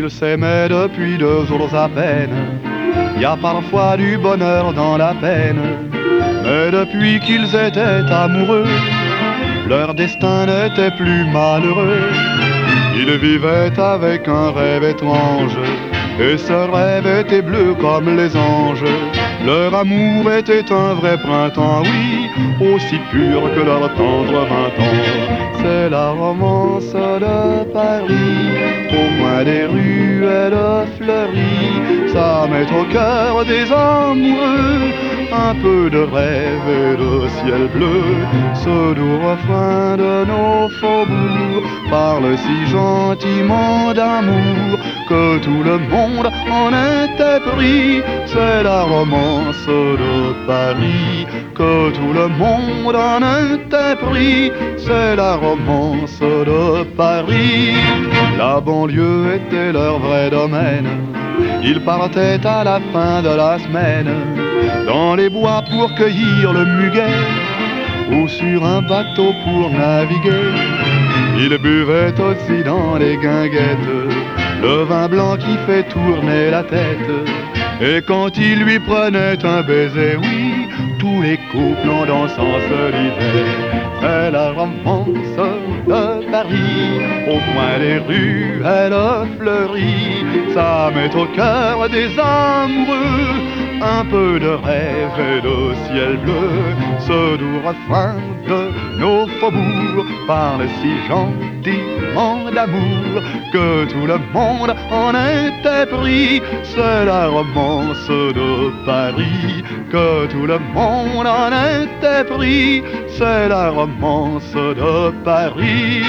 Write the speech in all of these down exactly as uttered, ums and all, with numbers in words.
Ils s'aimaient depuis deux jours à peine. Y a parfois du bonheur dans la peine. Mais depuis qu'ils étaient amoureux, leur destin n'était plus malheureux. Ils vivaient avec un rêve étrange, et ce rêve était bleu comme les anges. Leur amour était un vrai printemps, oui, aussi pur que leur tendre vingt ans. C'est la romance de Paris, au coin des ruelles fleuries. Ça met au cœur des amoureux un peu de rêve et de ciel bleu. Ce doux refrain de nos faubourgs parle si gentiment d'amour que tout le monde en était pris. C'est la romance de Paris, que tout le monde en était pris. C'est la romance de Paris. La banlieue était leur vrai domaine. Ils partaient à la fin de la semaine dans les bois pour cueillir le muguet ou sur un bateau pour naviguer. Ils buvaient aussi dans les guinguettes le vin blanc qui fait tourner la tête. Et quand il lui prenait un baiser, oui, tous les couples en dansant se lisaient. C'est la romance de Paris, au coin des rues elle fleurit. Ça met au cœur des amoureux un peu de rêve et de ciel bleu. Ce doux refrain de nos faubourgs parle si gentiment d'amour que tout le monde en était pris. C'est la romance de Paris, que tout le monde en était pris. C'est la romance de Paris.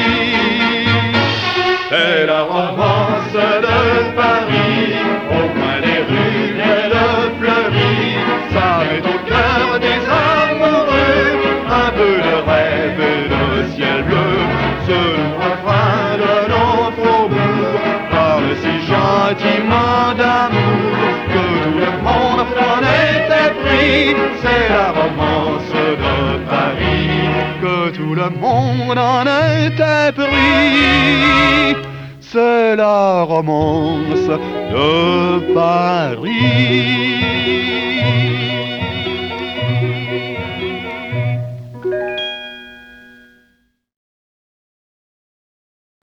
C'est la romance de Paris, au coin des rues elle fleurit. Ça met au cœur des amoureux un peu de rêve et de ciel bleu. Ce refrain de nos faubourgs parle si gentiment d'amour que tout le monde en était pris. C'est la romance de Paris, que tout le monde en était pris. C'est la romance de Paris.